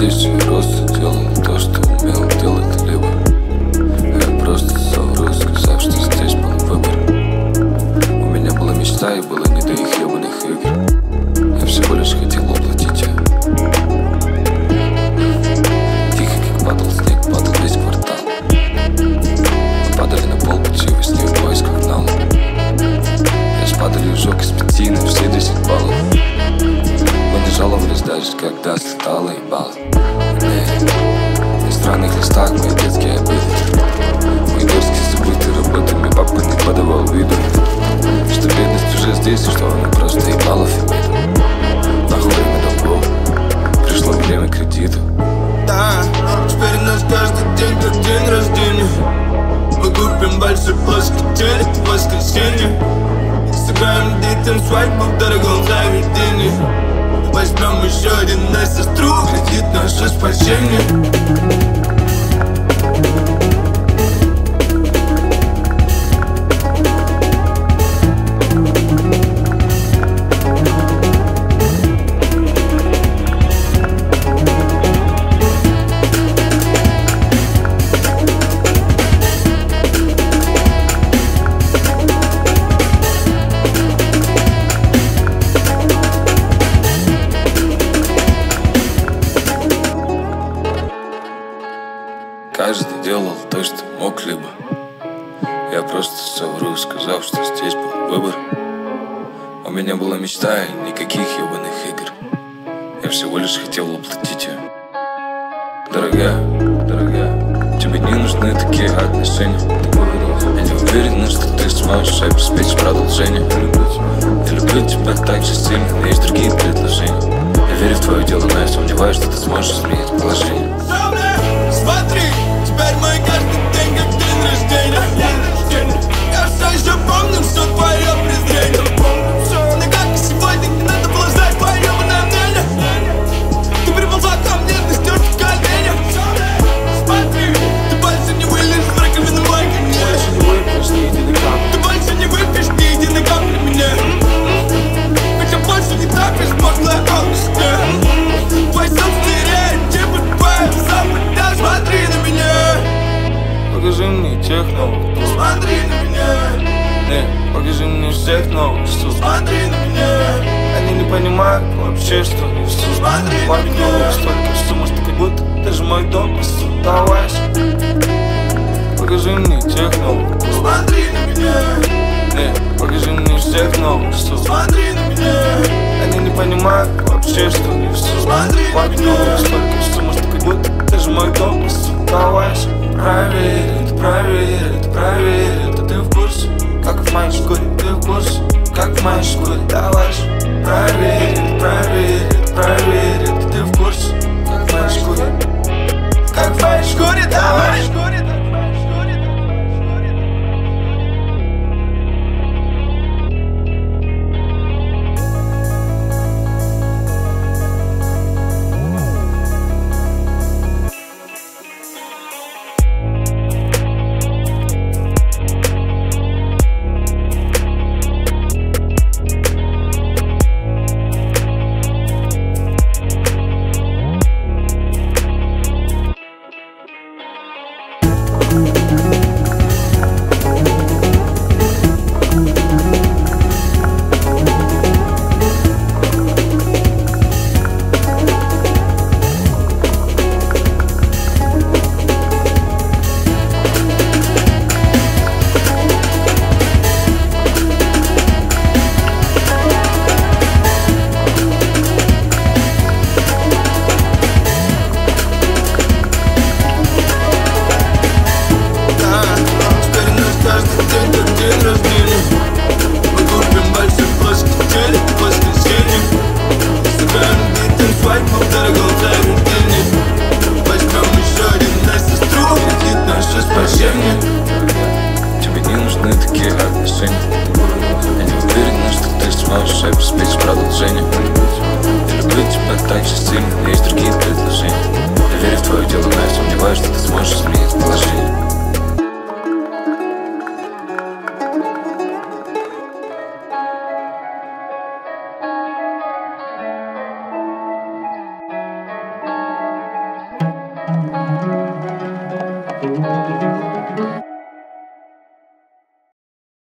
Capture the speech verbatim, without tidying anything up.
здесь я просто делал то, что умел делать либо. Я просто совру, сказав, что здесь был выбор. У меня была мечта и было не до их ебаных игр. Я всего лишь хотел уплатить ее. Тихо, как падал снег, падал весь квартал. Мы падали на пол пути во сне в поисках дна. Я спадали ужок из пяти на все десять баллов. Мы не жаловались даже, когда слетало ебало. На странных листах мои детские обиды, мои дерзкие забытые работами папа не подавал виду, что бедность уже здесь и что она просто ебала фемиду. Нахуй время долгов, пришло время кредита. Да, теперь у нас каждый день как день рождения. Мы купим большой плоский телек в воскресенье. Сыграем детям свадьбу в дорогом заведении. Возьмем еще один на сестру, кредит наше спасение. Каждый делал то, что мог, либо я просто совру, сказав, что здесь был выбор. У меня была мечта и никаких ебаных игр. Я всего лишь хотел уплатить ее. Дорогая, дорогая, тебе не нужны такие отношения. Я не уверен, что ты сможешь обеспечить продолжение. Я люблю тебя так же сильно, но есть другие предложения. Я верю в твое дело, но я сомневаюсь, что ты сможешь изменить положение. Смотри, теперь мой каждый день как день рождения. Я все еще помню все твое презрение. Но как и сегодня не надо было ждать твое мнение. Ты приползла ко мне, ты ждешь в коленях. Смотри, ты больше не вылезешь в раковину мой конец. Ты больше не выпьешь ни единой капли мне. Хотя больше не топишь пошлое алчное. Твой собственный типа твоя запад. Смотри на меня, покажи мне тех новых, смотри на меня, не, покажи мне всех новых, что смотри на меня. Они не понимают вообще, что не все. Смотри на меня, столько сумм, что как будто даже мой дом посудовась. Покажи мне тех новых, смотри на меня, не, покажи мне всех новых, что смотри на меня. Они не понимают вообще, что не все. Смотри на меня, столько сумм, что как будто даже мой дом посудовась. Проверь, это проверь, это проверь, это ты в курсе, как в моей шкуре, ты в курсе, как в моей шкуре, давай же. Проверь, это проверь, это проверь, это ты в курсе, как в моей шкуре, как в моей шкуре, давай. Тебе не нужны такие отношения. Я не уверен, что ты сможешь обеспечить продолжение. Я люблю тебя так же сильно, но есть другие предложения. Я верю в твое дело, но я сомневаюсь, что ты сможешь изменить